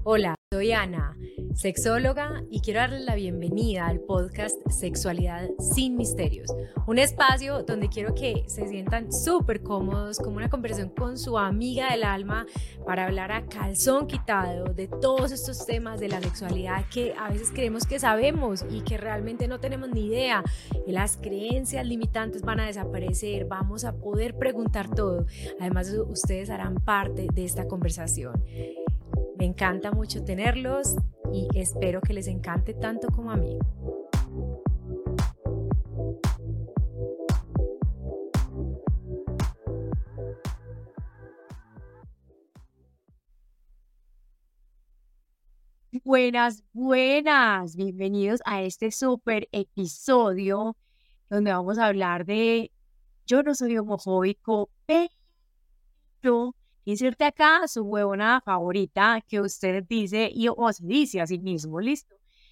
Hola, soy Ana, sexóloga, y quiero darles la bienvenida al podcast Sexualidad sin Misterios, un espacio donde quiero que se sientan súper cómodos, como una conversación con su amiga del alma, para hablar a calzón quitado de todos estos temas de la sexualidad que a veces creemos que sabemos y que realmente no tenemos ni idea. Y las creencias limitantes van a desaparecer, vamos a poder preguntar todo. Además, ustedes harán parte de esta conversación. Me encanta mucho tenerlos y espero que les encante tanto como a mí. Buenas, buenas, bienvenidos a este súper episodio donde vamos a hablar de yo no soy homofóbico, pero inserte acá su huevona favorita que usted dice y o se dice a sí mismo, ¿listo?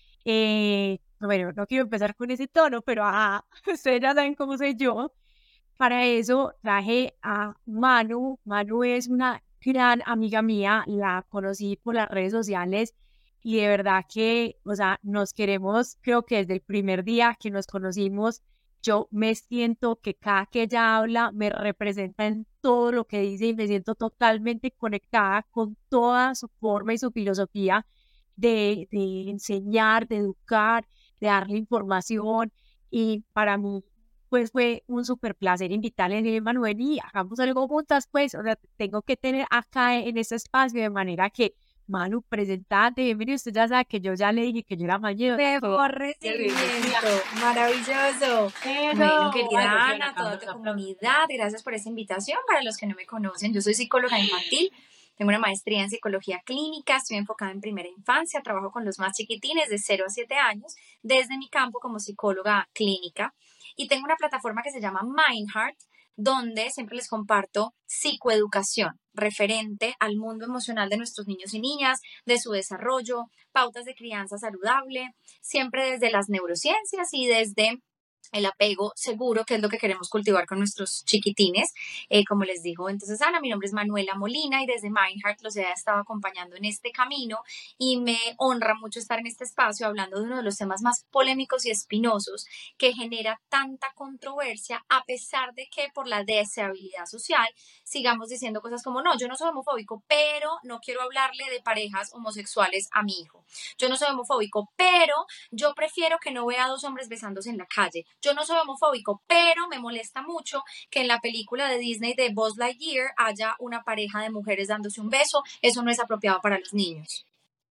Bueno, no quiero empezar con ese tono, pero ustedes ya saben cómo soy yo. Para eso traje a Manu. Manu es una gran amiga mía, la conocí por las redes sociales y de verdad que, o sea, nos queremos, creo que desde el primer día que nos conocimos, yo me siento que cada que ella habla me representa en todo lo que dice y me siento totalmente conectada con toda su forma y su filosofía de enseñar, de educar, de darle información. Y para mí pues fue un súper placer invitarle a Manuel y hagamos algo juntas, pues, o sea, tengo que tener acá en este espacio de manera que, Manu, presentate, bienvenido, usted ya sabe que yo ya le dije que yo era mayor. Mejor recibimiento, maravilloso. Bueno, querida Ana, toda tu comunidad, gracias por esta invitación. Para los que no me conocen, yo soy psicóloga infantil, tengo una maestría en psicología clínica, estoy enfocada en primera infancia, trabajo con los más chiquitines de 0 a 7 años desde mi campo como psicóloga clínica y tengo una plataforma que se llama Mindheart, donde siempre les comparto psicoeducación referente al mundo emocional de nuestros niños y niñas, de su desarrollo, pautas de crianza saludable, siempre desde las neurociencias y desde el apego seguro, que es lo que queremos cultivar con nuestros chiquitines, como les digo. Entonces, Ana, mi nombre es Manuela Molina y desde Mindheart los he estado acompañando en este camino y me honra mucho estar en este espacio hablando de uno de los temas más polémicos y espinosos que genera tanta controversia, a pesar de que por la deseabilidad social sigamos diciendo cosas como, no, yo no soy homofóbico, pero no quiero hablarle de parejas homosexuales a mi hijo. Yo no soy homofóbico, pero yo prefiero que no vea a dos hombres besándose en la calle. Yo no soy homofóbico, pero me molesta mucho que en la película de Disney de Buzz Lightyear haya una pareja de mujeres dándose un beso. Eso no es apropiado para los niños.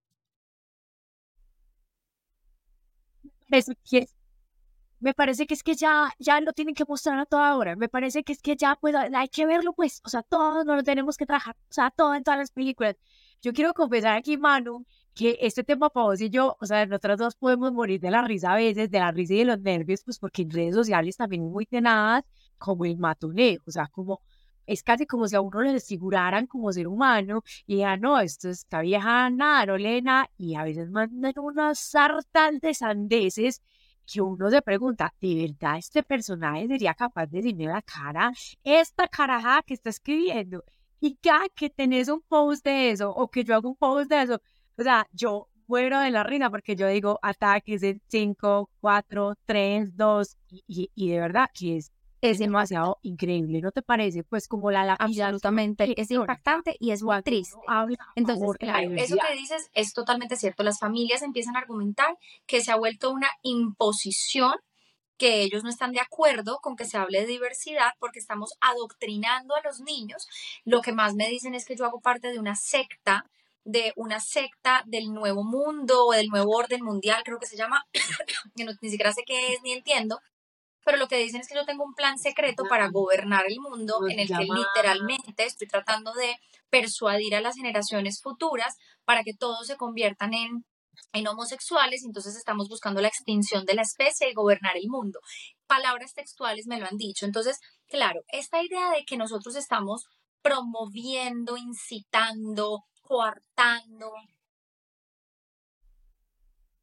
Me parece que es que ya lo tienen que mostrar a toda hora. Me parece que es que ya, pues, hay que verlo, pues. O sea, todos no lo tenemos que trabajar. O sea, todo en todas las películas. Yo quiero confesar aquí, Manu, que este tema para vos y yo, o sea, nosotras dos podemos morir de la risa a veces, de la risa y de los nervios, pues, porque en redes sociales también muy tenadas, como el matoneo. O sea, como, es casi como si a uno le desfiguraran como ser humano y ya no, esto esta vieja nada, no lee nada, y a veces mandan unas sartas de sandeces que uno se pregunta, ¿de verdad este personaje sería capaz de decirme la cara, esta carajada que está escribiendo? Y cada que tenés un post de eso, o que yo hago un post de eso, o sea, yo muero de la risa porque yo digo ataques en 5, 4, 3, 2, y de verdad que es demasiado increíble, ¿no te parece? Pues como la absolutamente, es impactante y es muy triste. Entonces, claro, eso que dices es totalmente cierto. Las familias empiezan a argumentar que se ha vuelto una imposición, que ellos no están de acuerdo con que se hable de diversidad porque estamos adoctrinando a los niños. Lo que más me dicen es que yo hago parte de una secta del nuevo mundo o del nuevo orden mundial, creo que se llama, que no, ni siquiera sé qué es ni entiendo, pero lo que dicen es que yo tengo un plan secreto para gobernar el mundo en el que literalmente estoy tratando de persuadir a las generaciones futuras para que todos se conviertan en homosexuales, y entonces estamos buscando la extinción de la especie y gobernar el mundo. Palabras textuales me lo han dicho. Entonces, claro, esta idea de que nosotros estamos promoviendo, incitando, coartando.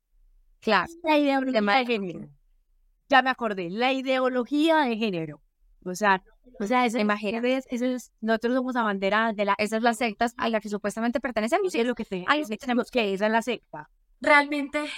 Claro, la ideología de género. Ya me acordé, la ideología de género. O sea, esa, Imagínate. nosotros somos abanderadas de Esas son las sectas a las que supuestamente pertenecemos. es lo que Ay, tenemos que esa es la secta. Realmente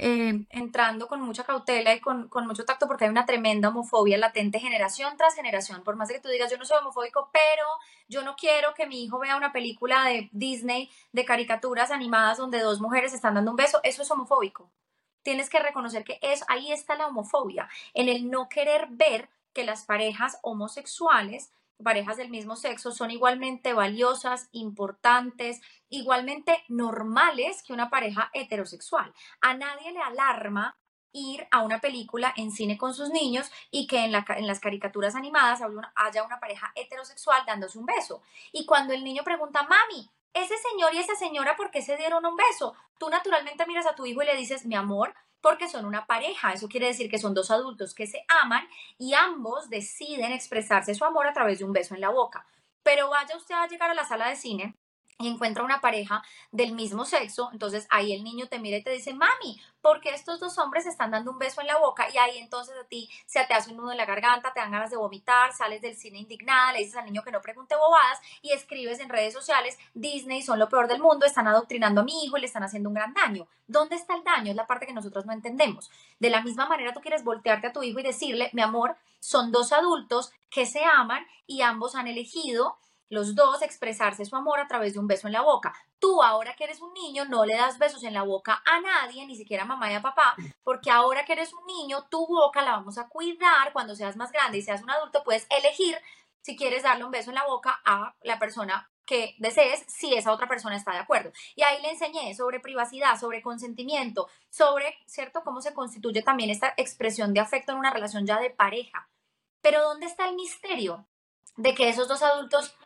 entrando con mucha cautela y con mucho tacto porque hay una tremenda homofobia latente generación tras generación, por más de que tú digas yo no soy homofóbico, pero yo no quiero que mi hijo vea una película de Disney de caricaturas animadas donde dos mujeres se están dando un beso, eso es homofóbico. Tienes que reconocer que ahí está la homofobia, en el no querer ver que las parejas homosexuales, parejas del mismo sexo, son igualmente valiosas, importantes, igualmente normales que una pareja heterosexual. A nadie le alarma ir a una película en cine con sus niños y que en las caricaturas animadas haya una pareja heterosexual dándose un beso. Y cuando el niño pregunta, mami, ese señor y esa señora, ¿por qué se dieron un beso? Tú naturalmente miras a tu hijo y le dices, mi amor, porque son una pareja. Eso quiere decir que son dos adultos que se aman y ambos deciden expresarse su amor a través de un beso en la boca. Pero vaya usted a llegar a la sala de cine y encuentra una pareja del mismo sexo, entonces ahí el niño te mira y te dice, mami, ¿por qué estos dos hombres están dando un beso en la boca? Y ahí entonces a ti se te hace un nudo en la garganta, te dan ganas de vomitar, sales del cine indignada, le dices al niño que no pregunte bobadas y escribes en redes sociales, Disney son lo peor del mundo, están adoctrinando a mi hijo y le están haciendo un gran daño. ¿Dónde está el daño? Es la parte que nosotros no entendemos. De la misma manera tú quieres voltearte a tu hijo y decirle, mi amor, son dos adultos que se aman y ambos han elegido los dos expresarse su amor a través de un beso en la boca. Tú ahora que eres un niño no le das besos en la boca a nadie, ni siquiera a mamá y a papá, porque ahora que eres un niño, tu boca la vamos a cuidar. Cuando seas más grande y seas un adulto, puedes elegir si quieres darle un beso en la boca a la persona que desees, si esa otra persona está de acuerdo. Y ahí le enseñé sobre privacidad, sobre consentimiento, sobre, ¿cierto?, cómo se constituye también esta expresión de afecto en una relación ya de pareja. Pero ¿dónde está el misterio de que esos dos adultos...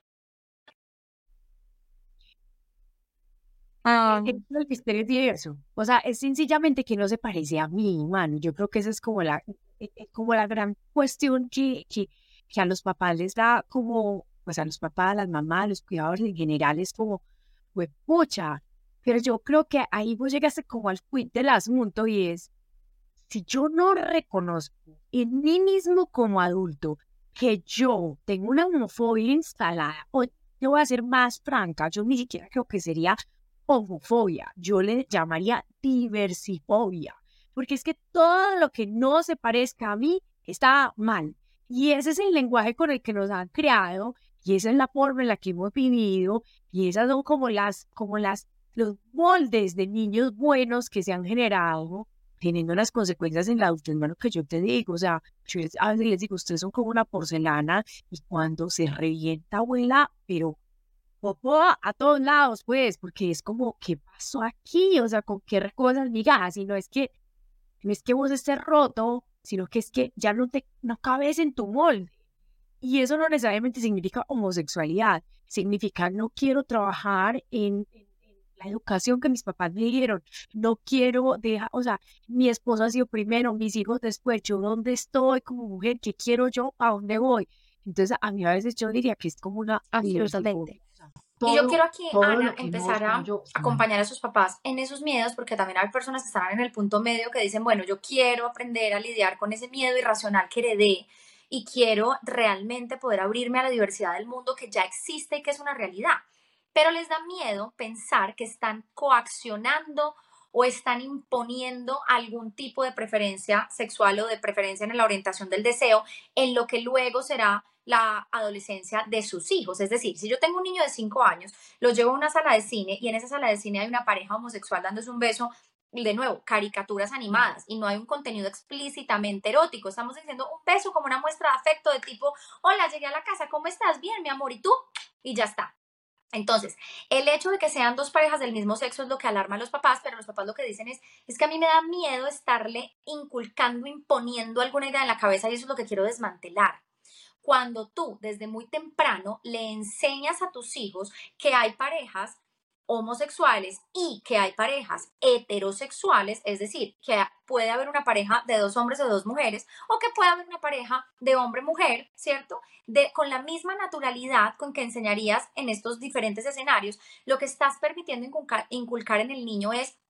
El misterio es diverso. O sea, es sencillamente que no se parece a mí, mano. Yo creo que esa es como la gran cuestión que a los papás les da como, pues a los papás, a las mamás, a los cuidadores en general es como, pues, pucha. Pero yo creo que ahí vos llegaste como al quid del asunto y es, si yo no reconozco en mí mismo como adulto que yo tengo una homofobia instalada, o yo voy a ser más franca, yo ni siquiera creo que sería homofobia, yo le llamaría diversifobia, porque es que todo lo que no se parezca a mí está mal. Y ese es el lenguaje con el que nos han creado, y esa es la forma en la que hemos vivido, y esas son los moldes de niños buenos que se han generado, teniendo las consecuencias en la adultez, hermano, que yo te digo, o sea, yo a veces les digo, ustedes son como una porcelana, y cuando se revienta, abuela, pero popó a todos lados, pues, porque es como, ¿qué pasó aquí? O sea, ¿con qué cosas migajas? Y no es que vos estés roto, sino que es que ya no cabes en tu molde. Y eso no necesariamente significa homosexualidad, significa no quiero trabajar en la educación que mis papás me dieron, no quiero dejar, o sea, mi esposo ha sido primero, mis hijos después, yo dónde estoy como mujer, qué quiero yo, a dónde voy. Entonces, a mí a veces yo diría que es como una absolutamente. Y yo quiero aquí, todo Ana, lo que no empezar soy a yo. acompañar a sus papás en esos miedos, porque también hay personas que están en el punto medio que dicen, bueno, yo quiero aprender a lidiar con ese miedo irracional que heredé y quiero realmente poder abrirme a la diversidad del mundo que ya existe y que es una realidad. Pero les da miedo pensar que están coaccionando o están imponiendo algún tipo de preferencia sexual o de preferencia en la orientación del deseo en lo que luego será la adolescencia de sus hijos. Es decir, si yo tengo un niño de 5 años, lo llevo a una sala de cine y en esa sala de cine hay una pareja homosexual dándose un beso, de nuevo, caricaturas animadas y no hay un contenido explícitamente erótico. Estamos diciendo un beso como una muestra de afecto de tipo, hola, llegué a la casa, ¿cómo estás? Bien, mi amor, ¿y tú? Y ya está. Entonces, el hecho de que sean dos parejas del mismo sexo es lo que alarma a los papás, pero los papás lo que dicen es que a mí me da miedo estarle inculcando, imponiendo alguna idea en la cabeza y eso es lo que quiero desmantelar. Cuando tú desde muy temprano le enseñas a tus hijos que hay parejas homosexuales y que hay parejas heterosexuales, es decir, que puede haber una pareja de dos hombres o dos mujeres, o que puede haber una pareja de hombre-mujer, ¿cierto? Con la misma naturalidad con que enseñarías en estos diferentes escenarios, lo que estás permitiendo inculcar en el niño es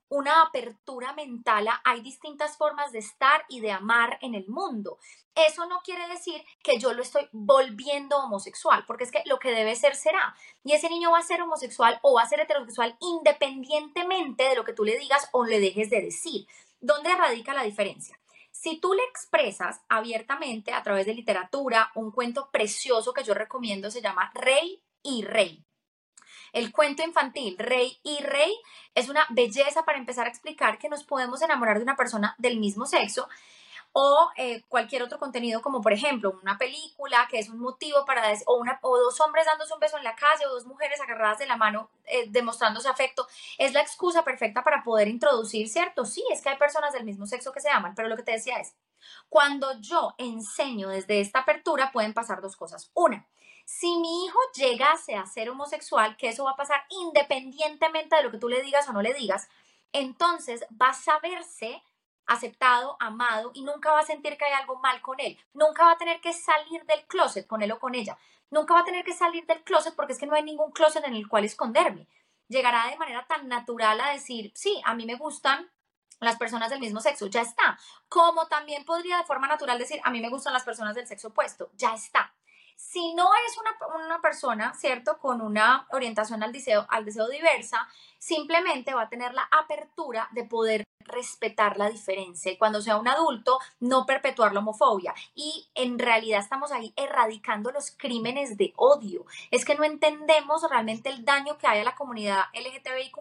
una apertura mental hay distintas formas de estar y de amar en el mundo. Eso no quiere decir que yo lo estoy volviendo homosexual, porque es que lo que debe ser será. Y ese niño va a ser homosexual o va a ser heterosexual independientemente de lo que tú le digas o le dejes de decir. ¿Dónde radica la diferencia? Si tú le expresas abiertamente a través de literatura, un cuento precioso que yo recomiendo se llama Rey y Rey. El cuento infantil Rey y Rey es una belleza para empezar a explicar que nos podemos enamorar de una persona del mismo sexo o cualquier otro contenido como por ejemplo una película que es un motivo para o dos hombres dándose un beso en la calle o dos mujeres agarradas de la mano demostrándose afecto, es la excusa perfecta para poder introducir, ¿cierto? Sí, es que hay personas del mismo sexo que se aman, pero lo que te decía es, cuando yo enseño desde esta apertura pueden pasar dos cosas. Una, si mi hijo llegase a ser homosexual, que eso va a pasar independientemente de lo que tú le digas o no le digas, entonces va a saberse aceptado, amado y nunca va a sentir que hay algo mal con él. Nunca va a tener que salir del closet con él o con ella. Nunca va a tener que salir del closet porque es que no hay ningún closet en el cual esconderme. Llegará de manera tan natural a decir, sí, a mí me gustan las personas del mismo sexo, ya está. Como también podría de forma natural decir, a mí me gustan las personas del sexo opuesto, ya está. Si no es una persona, ¿cierto?, con una orientación al deseo diversa, simplemente va a tener la apertura de poder respetar la diferencia y cuando sea un adulto no perpetuar la homofobia. Y en realidad estamos ahí erradicando los crímenes de odio. Es que no entendemos realmente el daño que hay a la comunidad LGTBIQ+,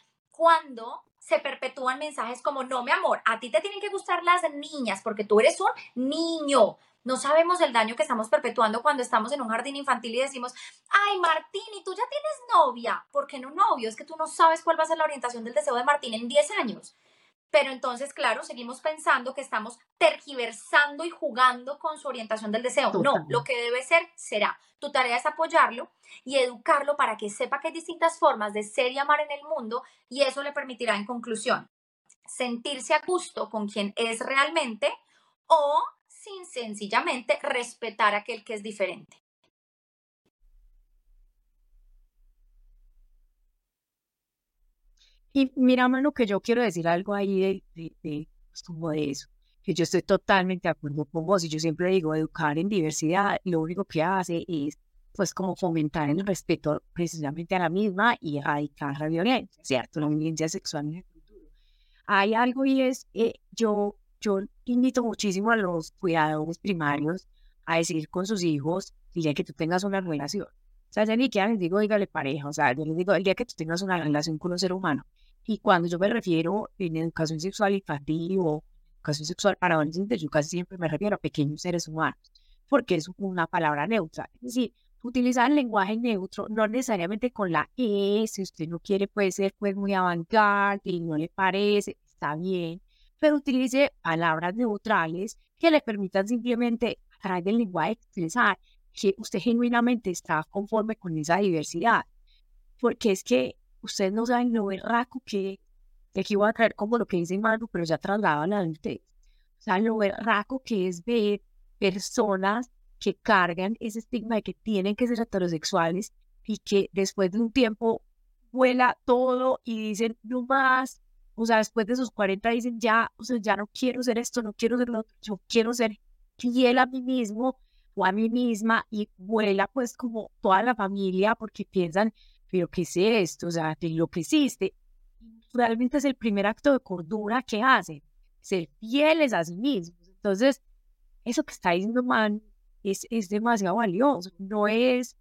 cuando se perpetúan mensajes como, no, mi amor, a ti te tienen que gustar las niñas porque tú eres un niño. No sabemos el daño que estamos perpetuando cuando estamos en un jardín infantil y decimos, ay, Martín, ¿y tú ya tienes novia? ¿Por qué no novio? Es que tú no sabes cuál va a ser la orientación del deseo de Martín en 10 años. Pero entonces, claro, seguimos pensando que estamos tergiversando y jugando con su orientación del deseo. No, lo que debe ser, será. Tu tarea es apoyarlo y educarlo para que sepa que hay distintas formas de ser y amar en el mundo y eso le permitirá, en conclusión, sentirse a gusto con quien es realmente o sin sencillamente respetar a aquel que es diferente. Y mira, mano, que yo quiero decir algo ahí pues, como de eso, que yo estoy totalmente de acuerdo con vos y yo siempre digo, educar en diversidad, lo único que hace es, pues, como fomentar el respeto precisamente a la misma y erradicar la violencia, ¿cierto? La violencia sexual en el futuro. Hay algo y es, yo invito muchísimo a los cuidadores primarios a decir con sus hijos, el día que tú tengas una relación. O sea, ya ni siquiera les digo, dígale pareja, o sea, yo les digo, el día que tú tengas una relación con un ser humano. Y cuando yo me refiero en educación sexual infantil o educación sexual para adolescentes, yo casi siempre me refiero a pequeños seres humanos, porque es una palabra neutra. Es decir, utilizar el lenguaje neutro, no necesariamente con la E, si usted no quiere, puede ser pues muy avant-garde y no le parece, está bien, pero utilice palabras neutrales que le permitan simplemente a través del lenguaje expresar que usted genuinamente está conforme con esa diversidad, porque es que ustedes no saben lo berraco que aquí voy a traer como lo que dice Manu, pero ya trasladado a la adultez. O sea, lo berraco que es ver personas que cargan ese estigma de que tienen que ser heterosexuales y que después de un tiempo vuela todo y dicen, no más, o sea, después de sus 40 dicen, ya, o sea, ya no quiero ser esto, no quiero ser lo otro, yo quiero ser fiel a mí mismo o a mí misma y vuela pues como toda la familia porque piensan, pero ¿qué es esto? O sea, de lo que existe. Realmente es el primer acto de cordura que hacen, ser fieles a sí mismos. Entonces, eso que está diciendo Man es demasiado valioso. No es,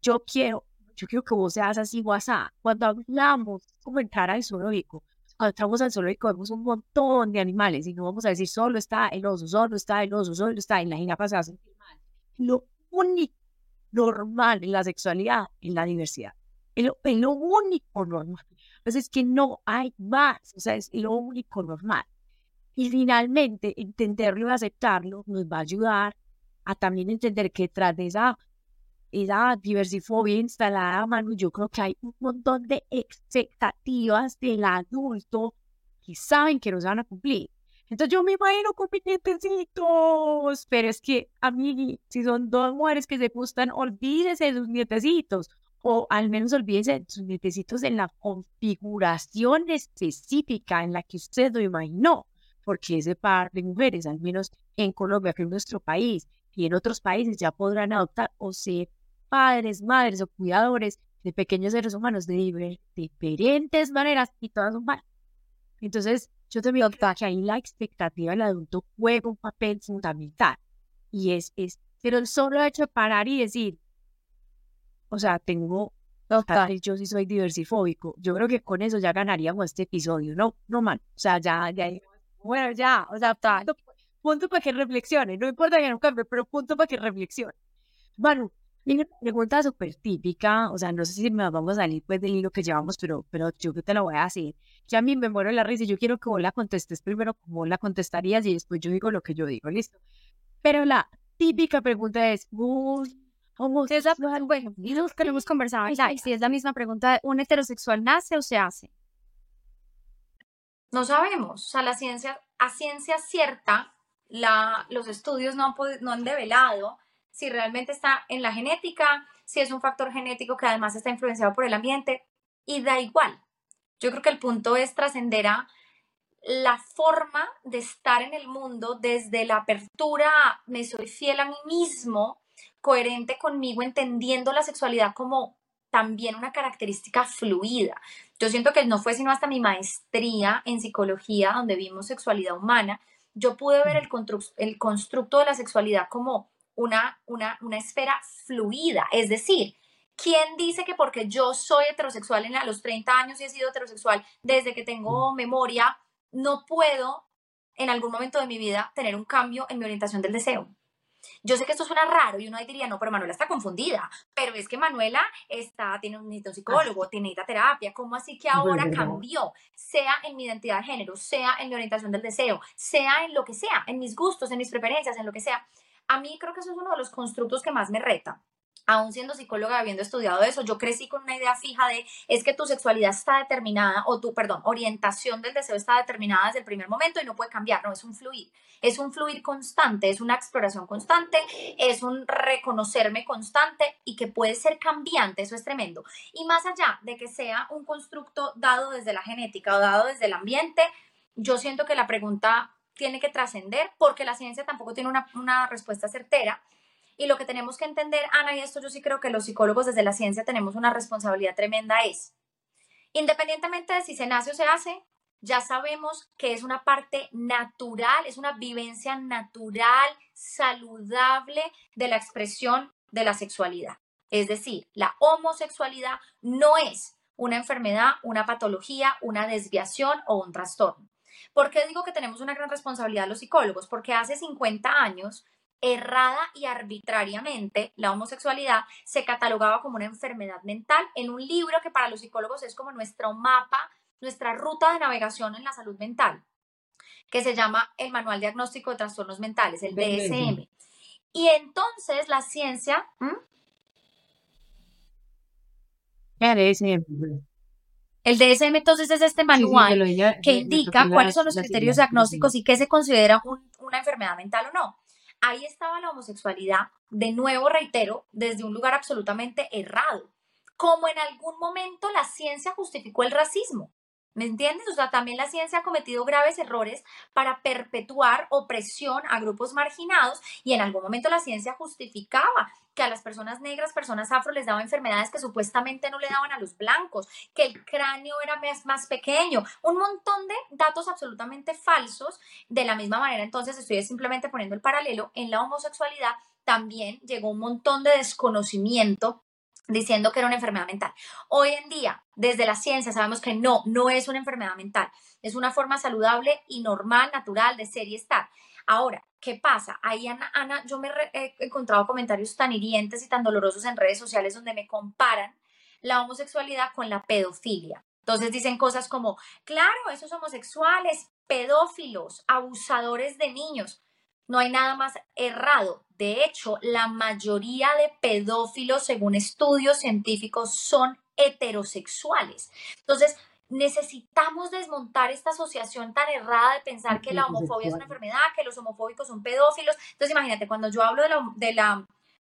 yo quiero que vos seas así o asá. Cuando hablamos, es como entrar al zoológico. Cuando entramos al zoológico vemos un montón de animales y no vamos a decir solo está el oso, solo está el oso, solo está en la jirafa se va a sentir mal. Lo único normal en la sexualidad es la diversidad. Es lo único normal. Entonces es que no hay más, o sea, es lo único normal. Y finalmente, entenderlo y aceptarlo nos va a ayudar a también entender que tras de esa diversifobia instalada, Manu, yo creo que hay un montón de expectativas del adulto que saben que no se van a cumplir. Entonces yo me imagino con mis nietecitos, pero es que a mí, si son dos mujeres que se gustan, olvídese de sus nietecitos. o al menos olvídense de sus dientecitos en la configuración específica en la que usted lo imaginó, porque ese par de mujeres, al menos en Colombia, que es nuestro país, y en otros países ya podrán adoptar o ser padres, madres o cuidadores de pequeños seres humanos de diferentes maneras y todas son malas. Entonces, yo también creo que ahí la expectativa del adulto juega un papel fundamental y pero el solo hecho de parar y decir, o sea, yo sí soy diversifóbico, yo creo que con eso ya ganaríamos este episodio, no man, o sea, bueno, ya, o sea, punto para que reflexione, no importa que no cambie, pero punto para que reflexione. Bueno, y una pregunta súper típica, o sea, no sé si nos vamos a salir pues del hilo que llevamos, pero yo te la voy a hacer. Ya a mí me muero de la risa y yo quiero que vos la contestes primero como la contestarías y después yo digo lo que yo digo, ¿listo? Pero la típica pregunta es, Bueno, y lo que hemos conversado, si es la misma pregunta, ¿un heterosexual nace o se hace? No sabemos, o sea, a ciencia cierta, los estudios no han develado si realmente está en la genética, si es un factor genético que además está influenciado por el ambiente, y da igual. Yo creo que el punto es trascender a la forma de estar en el mundo desde la apertura a me soy fiel a mí mismo, coherente conmigo, entendiendo la sexualidad como también una característica fluida. Yo siento que no fue sino hasta mi maestría en psicología, donde vimos sexualidad humana, yo pude ver el constructo de la sexualidad como una esfera fluida. Es decir, ¿quién dice que porque yo soy heterosexual a los 30 años y he sido heterosexual desde que tengo memoria, no puedo en algún momento de mi vida tener un cambio en mi orientación del deseo? Yo sé que esto suena raro y uno ahí diría, no, pero Manuela está confundida, pero es que Manuela tiene un psicólogo, tiene terapia, ¿cómo así que ahora cambió? Sea en mi identidad de género, sea en mi orientación del deseo, sea en lo que sea, en mis gustos, en mis preferencias, en lo que sea. A mí creo que eso es uno de los constructos que más me reta. Aún siendo psicóloga, habiendo estudiado eso, yo crecí con una idea fija de es que tu sexualidad está determinada, o tu, perdón, orientación del deseo está determinada desde el primer momento y no puede cambiar, no, es un fluir constante, es una exploración constante, es un reconocerme constante y que puede ser cambiante, eso es tremendo. Y más allá de que sea un constructo dado desde la genética o dado desde el ambiente, yo siento que la pregunta tiene que trascender porque la ciencia tampoco tiene una respuesta certera. Y lo que tenemos que entender, Ana, y esto yo sí creo que los psicólogos desde la ciencia tenemos una responsabilidad tremenda, es, independientemente de si se nace o se hace, ya sabemos que es una parte natural, es una vivencia natural, saludable de la expresión de la sexualidad. Es decir, la homosexualidad no es una enfermedad, una patología, una desviación o un trastorno. ¿Por qué digo que tenemos una gran responsabilidad los psicólogos? Porque hace 50 años errada y arbitrariamente, la homosexualidad se catalogaba como una enfermedad mental en un libro que para los psicólogos es como nuestro mapa, nuestra ruta de navegación en la salud mental, que se llama el Manual Diagnóstico de Trastornos Mentales, el DSM. Y entonces la ciencia... El DSM entonces es este manual que indica cuáles son los criterios diagnósticos y qué se considera una enfermedad mental o no. Ahí estaba la homosexualidad, de nuevo reitero, desde un lugar absolutamente errado. Como en algún momento la ciencia justificó el racismo. ¿Me entiendes? O sea, también la ciencia ha cometido graves errores para perpetuar opresión a grupos marginados y en algún momento la ciencia justificaba que a las personas negras, personas afro, les daba enfermedades que supuestamente no le daban a los blancos, que el cráneo era más pequeño, un montón de datos absolutamente falsos. De la misma manera, entonces, estoy simplemente poniendo el paralelo, en la homosexualidad también llegó un montón de desconocimiento diciendo que era una enfermedad mental. Hoy en día, desde la ciencia, sabemos que no es una enfermedad mental, es una forma saludable y normal, natural de ser y estar. Ahora, ¿qué pasa? Ahí, Ana, yo me he encontrado comentarios tan hirientes y tan dolorosos en redes sociales donde me comparan la homosexualidad con la pedofilia. Entonces dicen cosas como, claro, esos homosexuales, pedófilos, abusadores de niños. No hay nada más errado. De hecho, la mayoría de pedófilos, según estudios científicos, son heterosexuales. Entonces, necesitamos desmontar esta asociación tan errada de pensar que la homofobia es una enfermedad, que los homofóbicos son pedófilos. Entonces, imagínate, cuando yo hablo de la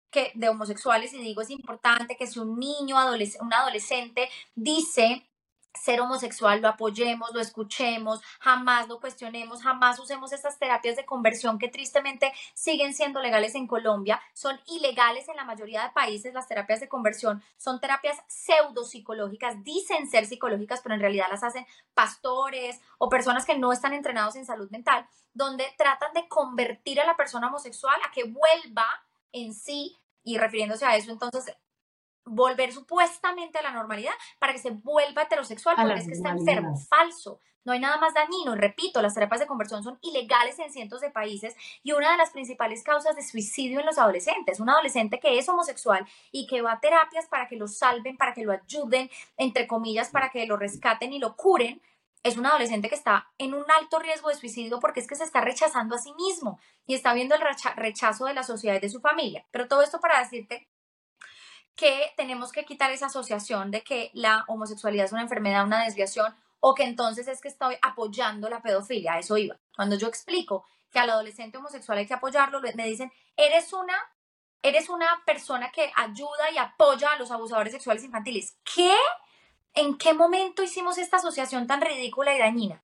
que de homosexuales y digo es importante que si un niño, un adolescente dice ser homosexual, lo apoyemos, lo escuchemos, jamás lo cuestionemos, jamás usemos estas terapias de conversión que tristemente siguen siendo legales en Colombia, son ilegales en la mayoría de países. Las terapias de conversión son terapias pseudopsicológicas, dicen ser psicológicas, pero en realidad las hacen pastores o personas que no están entrenados en salud mental, donde tratan de convertir a la persona homosexual a que vuelva en sí, y refiriéndose a eso, entonces volver supuestamente a la normalidad para que se vuelva heterosexual, porque es que está enfermo, falso. No hay nada más dañino. Y repito, las terapias de conversión son ilegales en cientos de países y una de las principales causas de suicidio en los adolescentes. Un adolescente que es homosexual y que va a terapias para que lo salven, para que lo ayuden, entre comillas, para que lo rescaten y lo curen, es un adolescente que está en un alto riesgo de suicidio porque es que se está rechazando a sí mismo y está viendo el rechazo de la sociedad y de su familia. Pero todo esto para decirte que tenemos que quitar esa asociación de que la homosexualidad es una enfermedad, una desviación, o que entonces es que estoy apoyando la pedofilia. A eso iba. Cuando yo explico que al adolescente homosexual hay que apoyarlo, me dicen, eres una persona que ayuda y apoya a los abusadores sexuales infantiles. ¿Qué? ¿En qué momento hicimos esta asociación tan ridícula y dañina?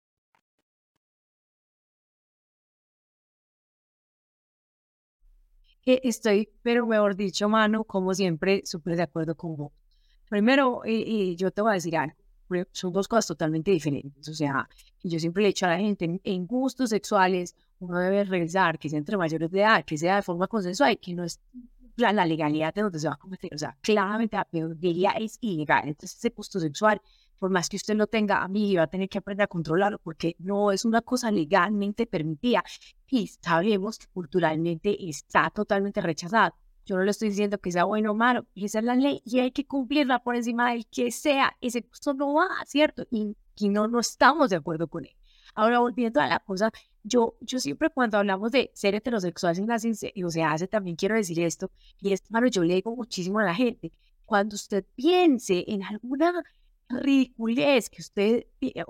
Estoy, pero mejor dicho, Manu, como siempre, súper de acuerdo con vos. Primero, y yo te voy a decir algo, son dos cosas totalmente diferentes. O sea, yo siempre le he dicho a la gente, en gustos sexuales, uno debe revisar que sea entre mayores de edad, que sea de forma consensual y que no es la legalidad de donde se va a cometer. O sea, claramente la pedofilia es ilegal. Entonces, ese gusto sexual, por más que usted lo tenga, a mí va a tener que aprender a controlarlo porque no es una cosa legalmente permitida y sabemos que culturalmente está totalmente rechazado. Yo no le estoy diciendo que sea bueno o malo, esa es la ley y hay que cumplirla por encima del que sea. Ese gusto no va, ¿cierto? Y no estamos de acuerdo con él. Ahora, volviendo a la cosa, yo siempre cuando hablamos de ser heterosexual sin la o sea, hace también quiero decir esto, y es, mano, yo le digo muchísimo a la gente, cuando usted piense en alguna ridiculez que usted,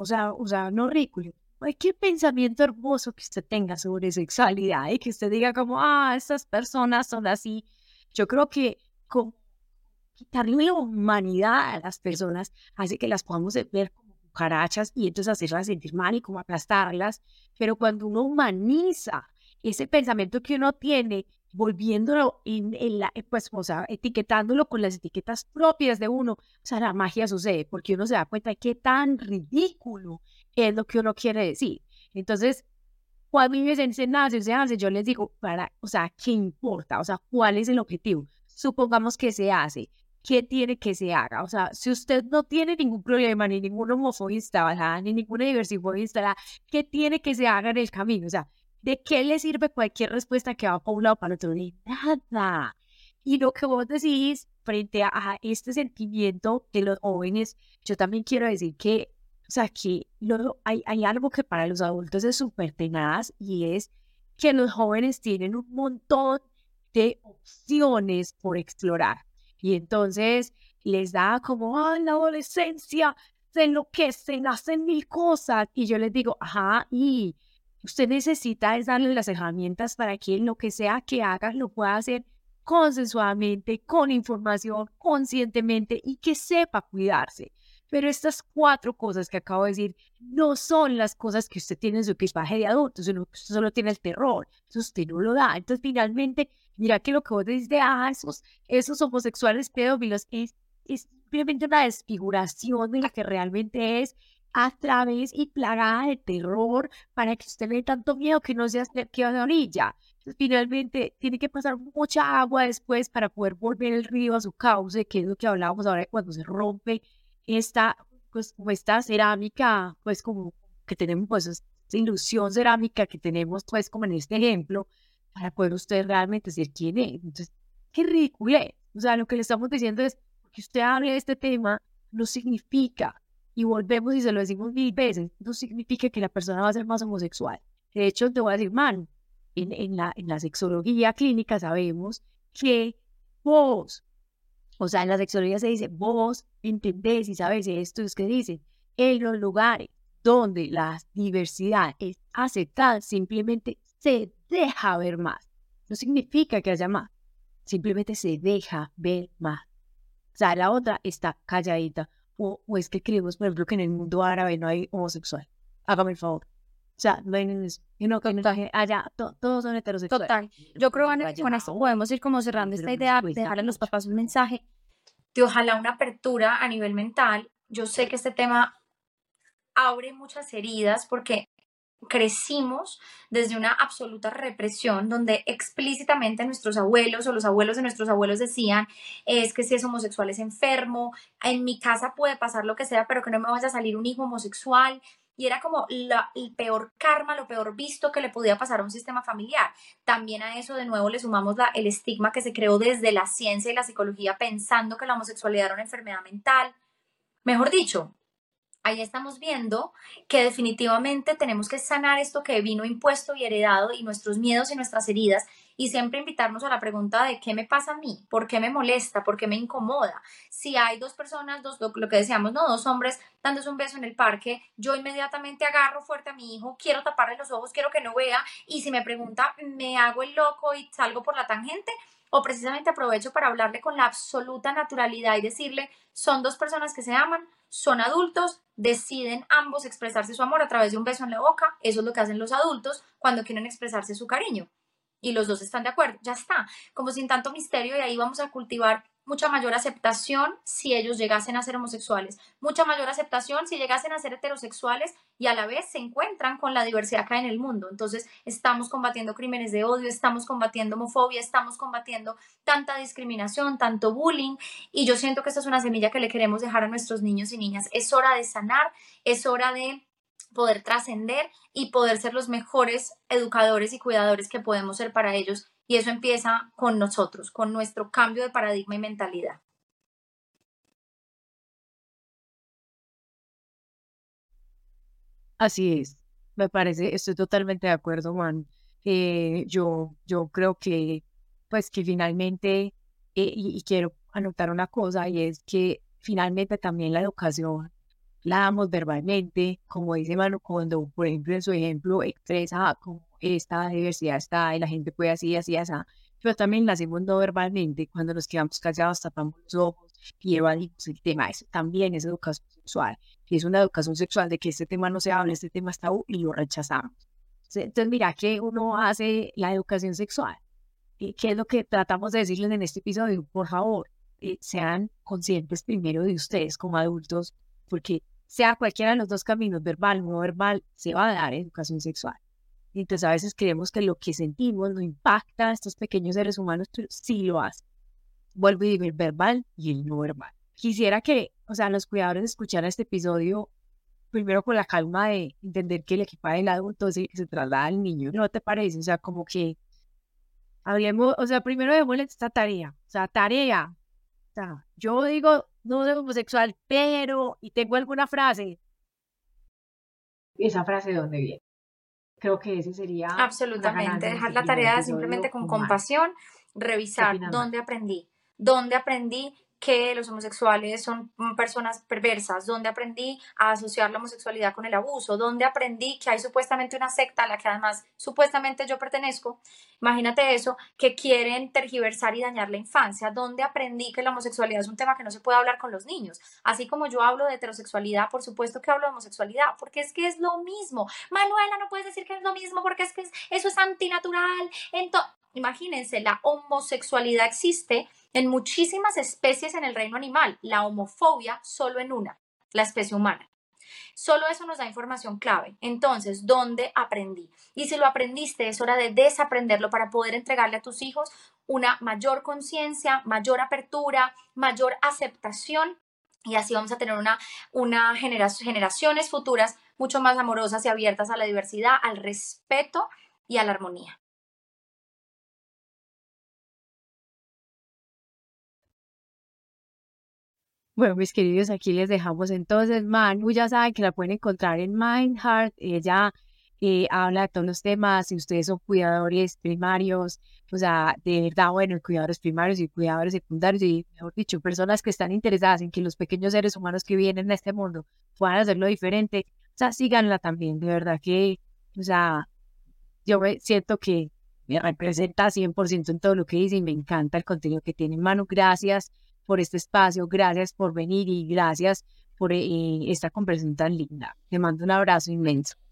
o sea, no ridículo, cualquier pensamiento hermoso que usted tenga sobre sexualidad y que usted diga como, estas personas son así, yo creo que con quitarle la humanidad a las personas hace que las podamos ver como cucarachas y entonces hacerlas sentir mal y como aplastarlas, pero cuando uno humaniza ese pensamiento que uno tiene, volviéndolo pues, o sea, etiquetándolo con las etiquetas propias de uno, o sea, la magia sucede, porque uno se da cuenta de qué tan ridículo es lo que uno quiere decir. Entonces, cuando me dicen, nada, yo les digo, o sea, ¿qué importa? O sea, ¿cuál es el objetivo? Supongamos que se hace. ¿Qué tiene que se haga? O sea, si usted no tiene ningún problema, ni ningún homofobia instalada, ni ninguna diversifobia instalada, ¿qué tiene que se haga en el camino? O sea, ¿de qué le sirve cualquier respuesta que va para un lado o para el otro? De nada. Y lo que vos decís frente a este sentimiento de los jóvenes, yo también quiero decir que, o sea, que hay algo que para los adultos es súper tenaz y es que los jóvenes tienen un montón de opciones por explorar. Y entonces les da como, en la adolescencia se enloquecen, hacen mil cosas. Y yo les digo, ajá, y usted necesita es darle las herramientas para que lo que sea que haga lo pueda hacer consensuadamente, con información, conscientemente y que sepa cuidarse. Pero estas 4 cosas que acabo de decir no son las cosas que usted tiene en su equipaje de adulto, sino que usted solo tiene el terror. Entonces usted no lo da. Entonces finalmente, mira que lo que vos decís de esos homosexuales pedófilos es simplemente una desfiguración de lo que realmente es a través y plagada de terror para que usted le dé tanto miedo que no se acerque a la orilla. Entonces, finalmente tiene que pasar mucha agua después para poder volver el río a su cauce, que es lo que hablábamos ahora de cuando se rompe pues, como esta cerámica, pues como que tenemos, pues esta ilusión cerámica que tenemos, pues como en este ejemplo, para poder usted realmente decir quién es. Entonces, qué ridículo es. O sea, lo que le estamos diciendo es que usted hable de este tema no significa, y volvemos y se lo decimos 1000 veces, no significa que la persona va a ser más homosexual. De hecho, te voy a decir, man, en la sexología clínica sabemos que vos, o sea, en la sexología se dice, vos entendés y sabes esto es que dicen, en los lugares donde la diversidad es aceptada, simplemente se deja ver más. No significa que haya más. simplemente se deja ver más. O sea, la otra está calladita. O es que creemos, por ejemplo, que en el mundo árabe no hay homosexual. Hágame el favor. O sea, no hay y no, allá todos son heterosexuales. Total. Yo creo que con esto podemos ir como cerrando esta idea, dejarle a los papás un mensaje. De ojalá una apertura a nivel mental. Yo sé que este tema abre muchas heridas porque crecimos desde una absoluta represión donde explícitamente nuestros abuelos o los abuelos de nuestros abuelos decían es que si es homosexual es enfermo, en mi casa puede pasar lo que sea, pero que no me vaya a salir un hijo homosexual. Y era como el peor karma, lo peor visto que le podía pasar a un sistema familiar. También a eso de nuevo le sumamos el estigma que se creó desde la ciencia y la psicología pensando que la homosexualidad era una enfermedad mental. Mejor dicho, ahí estamos viendo que definitivamente tenemos que sanar esto que vino impuesto y heredado y nuestros miedos y nuestras heridas y siempre invitarnos a la pregunta de ¿qué me pasa a mí? ¿Por qué me molesta? ¿Por qué me incomoda? Si hay dos personas, lo que decíamos, ¿no? Dos hombres dándose un beso en el parque, yo inmediatamente agarro fuerte a mi hijo, quiero taparle los ojos, quiero que no vea y si me pregunta, ¿me hago el loco y salgo por la tangente? O precisamente aprovecho para hablarle con la absoluta naturalidad y decirle, son dos personas que se aman, son adultos, deciden ambos expresarse su amor a través de un beso en la boca, eso es lo que hacen los adultos cuando quieren expresarse su cariño. Y los dos están de acuerdo, ya está, como sin tanto misterio y ahí vamos a cultivar mucha mayor aceptación si ellos llegasen a ser homosexuales, mucha mayor aceptación si llegasen a ser heterosexuales y a la vez se encuentran con la diversidad que hay en el mundo. Entonces estamos combatiendo crímenes de odio, estamos combatiendo homofobia, estamos combatiendo tanta discriminación, tanto bullying y yo siento que esta es una semilla que le queremos dejar a nuestros niños y niñas. Es hora de sanar, es hora de poder trascender y poder ser los mejores educadores y cuidadores que podemos ser para ellos. Y eso empieza con nosotros, con nuestro cambio de paradigma y mentalidad. Así es, me parece, estoy totalmente de acuerdo, Juan. Yo creo que, pues que finalmente, y quiero anotar una cosa, y es que finalmente también la educación la damos verbalmente, como dice Manu, cuando, por ejemplo, en su ejemplo expresa como esta diversidad está y la gente puede así, así, así, pero también la hacemos no verbalmente, cuando nos quedamos callados, tapamos los ojos y evadimos el tema. Eso también es educación sexual. Y es una educación sexual de que este tema no se habla, este tema está tabú y lo rechazamos. Entonces, mira que uno hace la educación sexual. ¿Y qué es lo que tratamos de decirles en este episodio? Por favor, sean conscientes primero de ustedes como adultos, porque sea cualquiera de los dos caminos, verbal o no verbal, se va a dar educación sexual. Y entonces a veces creemos que lo que sentimos no impacta a estos pequeños seres humanos, pero sí lo hace. Vuelvo y digo el verbal y el no verbal. Quisiera que, o sea, los cuidadores escucharan este episodio primero con la calma de entender que el equipaje del adulto se traslada al niño, ¿no te parece? O sea, como que hablemos, o sea, primero démosle esta tarea, o sea, tarea. O sea, yo digo, no soy homosexual, pero, y tengo alguna frase. ¿Esa frase de dónde viene? Creo que ese sería absolutamente, dejar la tarea simplemente con compasión, revisar dónde aprendí que los homosexuales son personas perversas, dónde aprendí a asociar la homosexualidad con el abuso, dónde aprendí que hay supuestamente una secta a la que además supuestamente yo pertenezco, imagínate eso, que quieren tergiversar y dañar la infancia, dónde aprendí que la homosexualidad es un tema que no se puede hablar con los niños, así como yo hablo de heterosexualidad, por supuesto que hablo de homosexualidad, porque es que es lo mismo. Manuela, no puedes decir que es lo mismo porque es que eso es antinatural. Imagínense, la homosexualidad existe en muchísimas especies en el reino animal, la homofobia solo en una, la especie humana. Solo eso nos da información clave. Entonces, ¿dónde aprendí? Y si lo aprendiste, es hora de desaprenderlo para poder entregarle a tus hijos una mayor conciencia, mayor apertura, mayor aceptación y así vamos a tener generaciones futuras mucho más amorosas y abiertas a la diversidad, al respeto y a la armonía. Bueno, mis queridos, aquí les dejamos entonces. Manu, ya saben que la pueden encontrar en Mindheart. Ella habla de todos los temas. Si ustedes son cuidadores primarios, o sea, de verdad, bueno, cuidadores primarios y cuidadores secundarios, y mejor dicho, personas que están interesadas en que los pequeños seres humanos que vienen a este mundo puedan hacerlo diferente, o sea, síganla también. De verdad que, o sea, yo me siento que me representa 100% en todo lo que dice y me encanta el contenido que tiene. Manu, gracias por este espacio, gracias por venir y gracias por esta conversación tan linda. Te mando un abrazo inmenso.